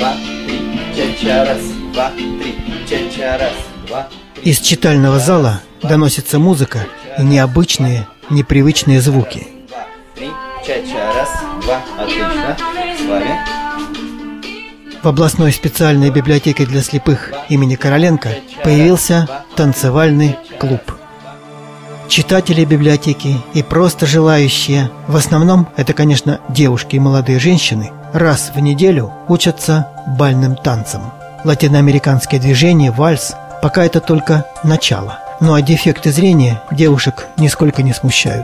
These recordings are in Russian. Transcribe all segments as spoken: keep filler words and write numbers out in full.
два, три, ча-ча, раз, два, три, ча-ча, раз, два. Из читального зала доносится музыка и необычные, непривычные звуки. Два, три, ча-ча, раз, два, отлично, с вами. В областной специальной библиотеке для слепых имени Короленко появился танцевальный клуб. Читатели библиотеки и просто желающие, в основном это, конечно, девушки и молодые женщины, раз в неделю учатся бальным танцам. Латиноамериканские движения, вальс – пока это только начало. Ну а дефекты зрения девушек нисколько не смущают.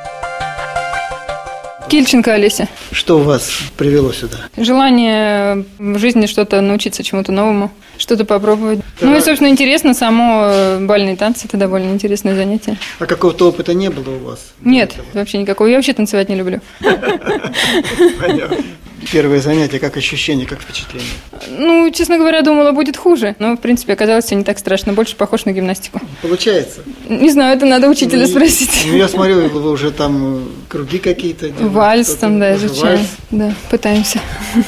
Кильченко Олеся. Что вас привело сюда? Желание в жизни что-то научиться чему-то новому, что-то попробовать. Да. Ну и, собственно, интересно само бальные танцы, это довольно интересное занятие. А какого-то опыта не было у вас? Нет, вообще никакого. Я вообще танцевать не люблю. Понятно. Первое занятие, как ощущение, как впечатление? Ну, честно говоря, думала, будет хуже. Но, в принципе, оказалось все не так страшно. Больше похож на гимнастику. Получается? Не знаю, это надо учителя ну, спросить. Ну, я смотрю, вы уже там круги какие-то делаете. Вальс там, да, изучаем. Вальс. Да, пытаемся.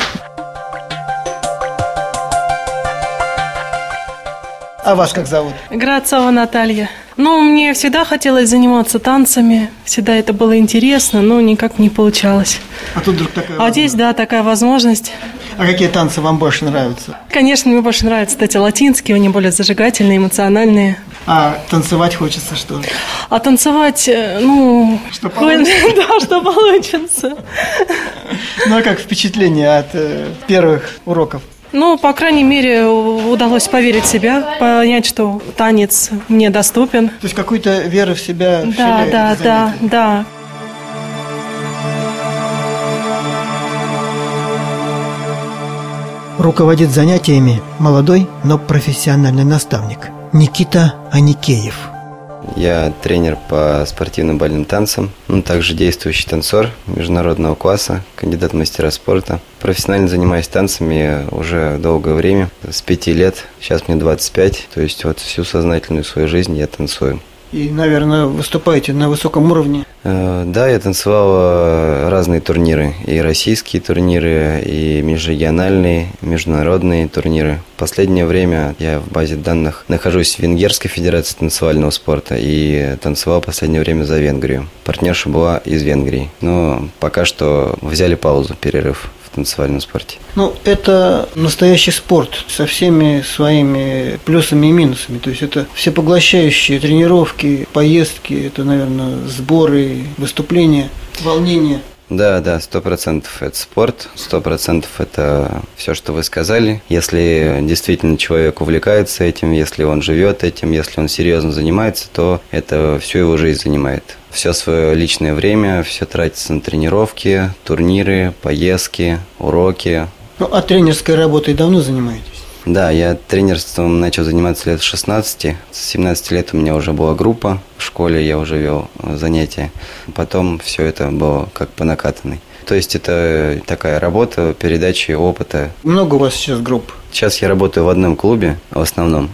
А вас как зовут? Грацова Наталья. Ну, мне всегда хотелось заниматься танцами, всегда это было интересно, но никак не получалось. А тут вдруг такая А возможность. Здесь, да, такая возможность. А какие танцы вам больше нравятся? Конечно, мне больше нравятся, кстати, латинские, они более зажигательные, эмоциональные. А танцевать хочется что? А танцевать, ну... Что получится? Да, что получится. Ну, а как впечатление от первых уроков? Ну, по крайней мере, удалось поверить в себя, понять, что танец мне доступен. То есть какую-то веру в себя Да, да, да, да. Руководит занятиями молодой, но профессиональный наставник Никита Аникеев. Я тренер по спортивным бальным танцам, ну, также действующий танцор международного класса, кандидат в мастера спорта. Профессионально занимаюсь танцами уже долгое время, с пяти лет, сейчас мне двадцать пять, то есть вот всю сознательную свою жизнь я танцую. И, наверное, выступаете на высоком уровне? Э, да, я танцевал разные турниры, и российские турниры, и межрегиональные, международные турниры. В последнее время я в базе данных нахожусь в Венгерской федерации танцевального спорта и танцевал в последнее время за Венгрию. Партнерша была из Венгрии, но пока что взяли паузу, перерыв в танцевальном спорте. Ну, это настоящий спорт со всеми своими плюсами и минусами. То есть это всепоглощающие тренировки, поездки, это, наверное, сборы, выступления, волнение. Да, да, сто процентов это спорт, сто процентов это все, что вы сказали. Если действительно человек увлекается этим, если он живет этим, если он серьезно занимается, то это всю его жизнь занимает. Все свое личное время, все тратится на тренировки, турниры, поездки, уроки. Ну, а тренерской работой давно занимаетесь? Да, я тренерством начал заниматься лет с шестнадцати. С семнадцати лет у меня уже была группа. В школе я уже вел занятия. Потом все это было как по накатанной. То есть это такая работа, передача опыта. Много у вас сейчас групп? Сейчас я работаю в одном клубе в основном.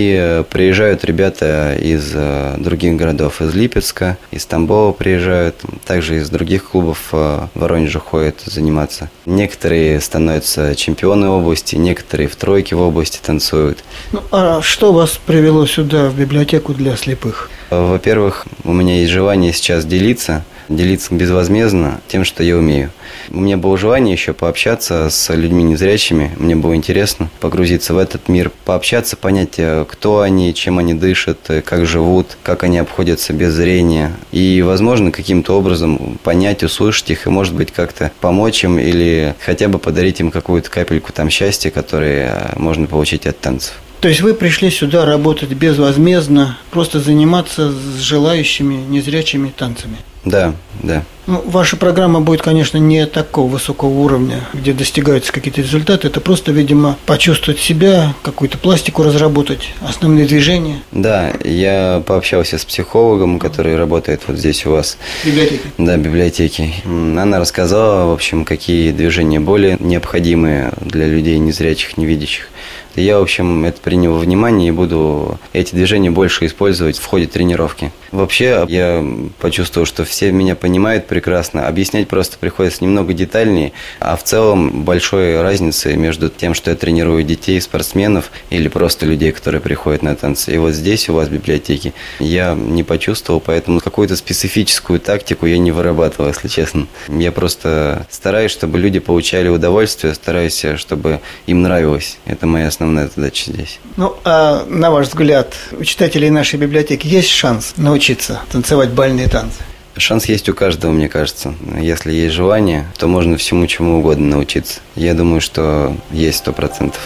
И приезжают ребята из других городов, из Липецка, из Тамбова приезжают. Также из других клубов в Воронеже ходят заниматься. Некоторые становятся чемпионы области, некоторые в тройке в области танцуют. Ну, а что вас привело сюда, в библиотеку для слепых? Во-первых, у меня есть желание сейчас делиться. делиться безвозмездно тем, что я умею. У меня было желание еще пообщаться с людьми незрячими. Мне было интересно погрузиться в этот мир, пообщаться, понять, кто они, чем они дышат, как живут, как они обходятся без зрения. И, возможно, каким-то образом понять, услышать их и, может быть, как-то помочь им или хотя бы подарить им какую-то капельку там счастья, которое можно получить от танцев. То есть вы пришли сюда работать безвозмездно, просто заниматься с желающими незрячими танцами? Да, да. Ну, ваша программа будет, конечно, не такого высокого уровня, где достигаются какие-то результаты. Это просто, видимо, почувствовать себя, какую-то пластику разработать, основные движения. Да, я пообщался с психологом, который работает вот здесь у вас. В библиотеке? Да, в библиотеке. Она рассказала, в общем, какие движения более необходимые для людей незрячих, невидящих. Я, в общем, это принял во внимание и буду эти движения больше использовать в ходе тренировки. Вообще, я почувствовал, что все меня понимают, прекрасно. Объяснять просто приходится немного детальнее, а в целом большой разницы между тем, что я тренирую детей, спортсменов или просто людей, которые приходят на танцы. И вот здесь у вас в библиотеке я не почувствовал, поэтому какую-то специфическую тактику я не вырабатывал, если честно. Я просто стараюсь, чтобы люди получали удовольствие, стараюсь, чтобы им нравилось. Это моя основная задача здесь. Ну, а на ваш взгляд, у читателей нашей библиотеки есть шанс научиться танцевать бальные танцы? Шанс есть у каждого, мне кажется. Если есть желание, то можно всему чему угодно научиться. Я думаю, что есть сто процентов.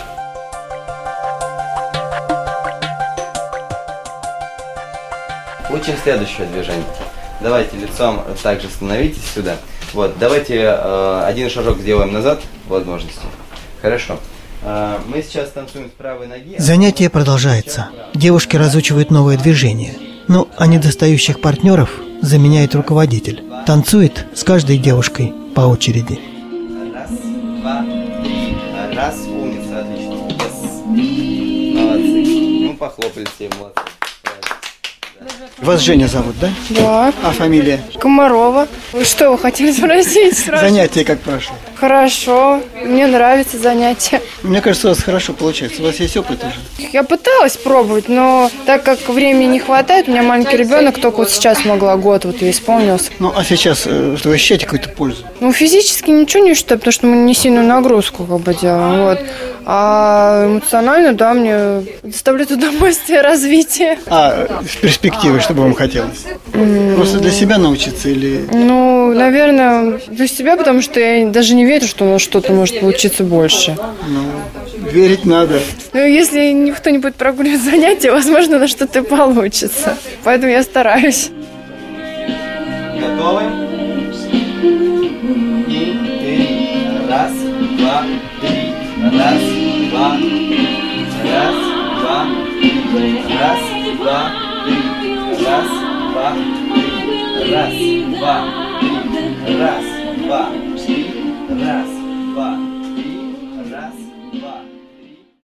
Учим следующее движение. Давайте лицом также становитесь сюда. Вот, давайте э, один шажок сделаем назад, возможности. Хорошо. Э, мы сейчас танцуем с правой ноги. Занятие продолжается. Девушки разучивают новые движения. Ну, а недостающих партнеров заменяет руководитель. Танцует с каждой девушкой по очереди. Раз, два, три. Раз, умница, отлично. Yes. Молодцы. Ну, похлопали все, молодцы. Вас Женя зовут, да? Да. А фамилия? Комарова. Вы что, вы хотели спросить? Сразу? Занятия как прошло? Хорошо. Мне нравится занятие. Мне кажется, у вас хорошо получается. У вас есть опыт уже? Я пыталась пробовать, но так как времени не хватает, у меня маленький ребенок, только вот сейчас могла год, вот я исполнился. Ну, а сейчас э, что вы ощущаете какую-то пользу? Ну, физически ничего не считаю, потому что мы не сильную нагрузку как бы делаем, вот. А эмоционально, да, мне доставляет удовольствие, развитие. А в перспективе, что бы вам хотелось? Просто для себя научиться или... Ну, наверное, для себя, потому что я даже не верю, что что-то может получиться больше. Ну, верить надо. Ну, если никто не будет прогуливать занятия, возможно, на что-то получится. Поэтому я стараюсь. Готовы? И три. Раз, два, три. Раз, два, раз, два, раз, два, раз, два, раз, два, раз, два, раз.